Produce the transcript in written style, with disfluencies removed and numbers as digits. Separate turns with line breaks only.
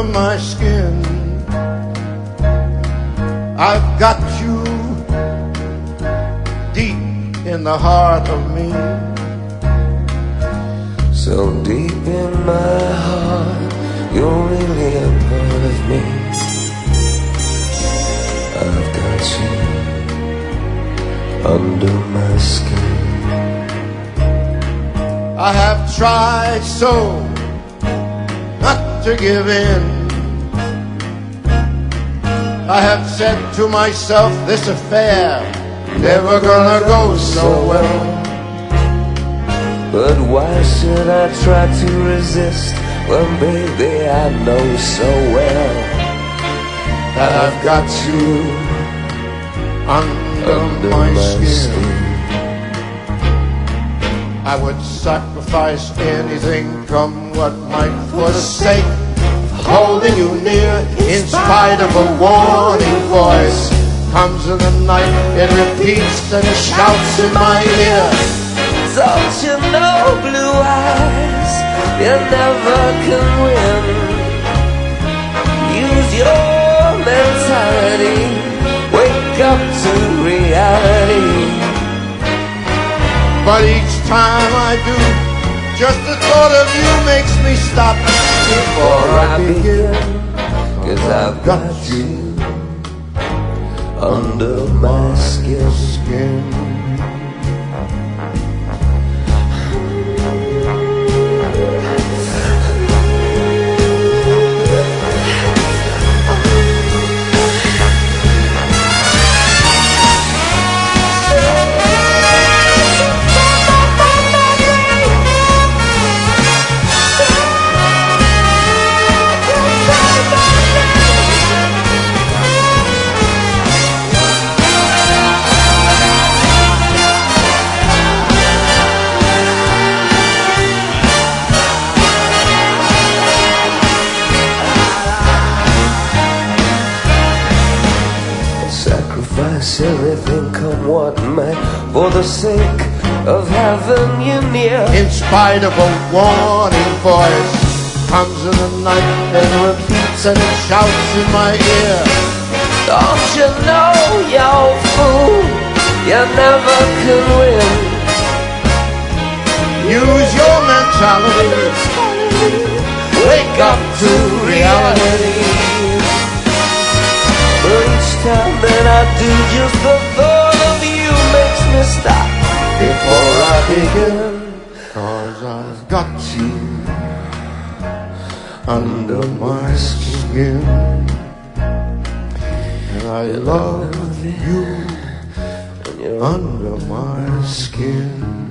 under my skin. I've got you deep in the heart of me,
so deep in my heart, you're really a part of me. I've got you under my skin.
I have tried so not to give in. I have said to myself, this affair never gonna go so well.
But why should I try to resist when, baby, I know so well
that I've got you under my skin. I would sacrifice anything, come what might, for the sake of holding you near. In spite of a warning voice comes in the night, it repeats and shouts in my ear.
Don't you know, blue eyes, you never can win. Use your mentality, wake up to reality.
But each time I do, just the thought of you makes me stop before I begin.
'Cause I've got you under my skin. Sacrifice everything, come what may, for the sake of having you near.
In spite of a warning voice comes in the night and repeats and it shouts in my ear.
Don't you know, you fool, you never can win.
Use your mentality, wake up to reality.
But each time that I do, just the thought of you makes me stop before I begin.
'Cause I've got you under my skin, and I love you under my skin.